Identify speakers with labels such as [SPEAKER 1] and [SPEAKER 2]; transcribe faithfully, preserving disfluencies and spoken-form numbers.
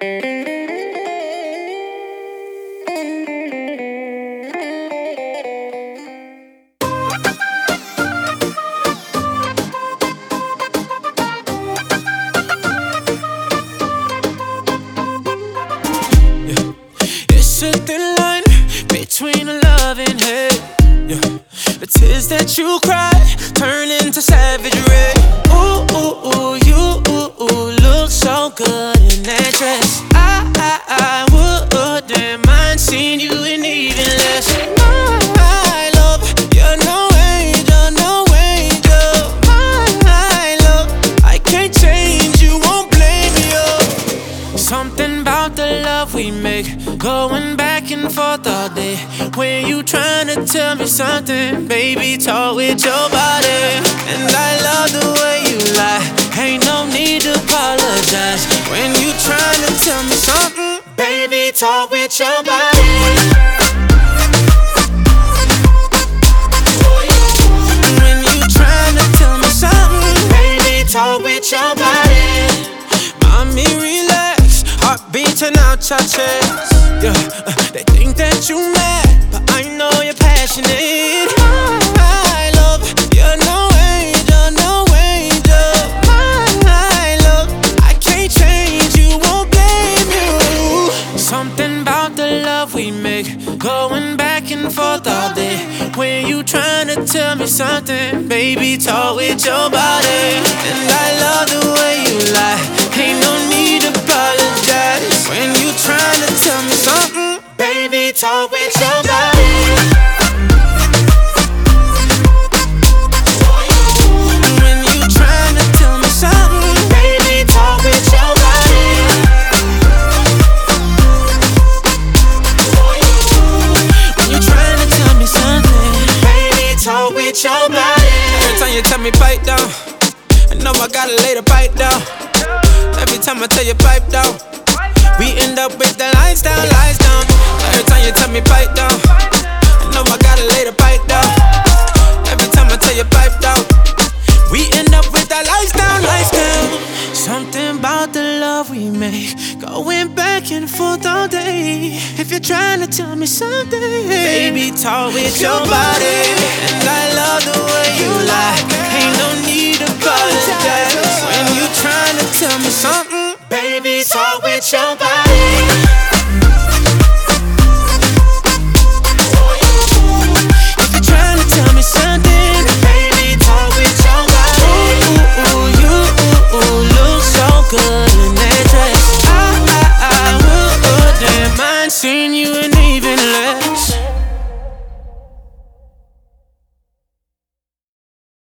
[SPEAKER 1] It's a thin line between love and hate. Yeah. The tears that you cry turn into savagery. Ooh, ooh, ooh, you ooh, ooh, look so good in that dress. I, I, I wouldn't mind seeing you in even less. My love, you're no angel, no angel. My love, I can't change, you won't blame you. Something about the love we make, going back and forth all day. When you tryna tell me something, baby, talk with your body. And I love the way you lie, ain't no need to apologize. When you tryna tell me something, baby, talk with your body. When you tryna tell me something, baby, talk with your body. Mommy, relax, heart beating out your chest. Yeah, uh, they think that you mad, but I know you're passionate. My love, you're no angel, no angel. My love, I can't change, you won't blame you. Something about the love we make, going back and forth all day. When you tryna tell me something, baby, talk with your body. And I love the way you lie, ain't no need to apologize. When you tryna tell me something, baby, talk with your body. When you tryna tell me something, baby, talk with your body. When you tryna tell me something, baby, talk with your body. Every time you tell me pipe down, I know I gotta lay the pipe down. Every time I tell you pipe down, we end up with the lights down, lights down. Every time you tell me pipe down, I know I gotta lay the pipe down. Every time I tell you pipe down, we end up with the lights down, lights down. Something about the love we make, going back and forth all day. If you're trying to tell me something, baby, talk with your body. And I love the way you lie, ain't no need to apologize. When you trying to tell me something, baby, talk with your body.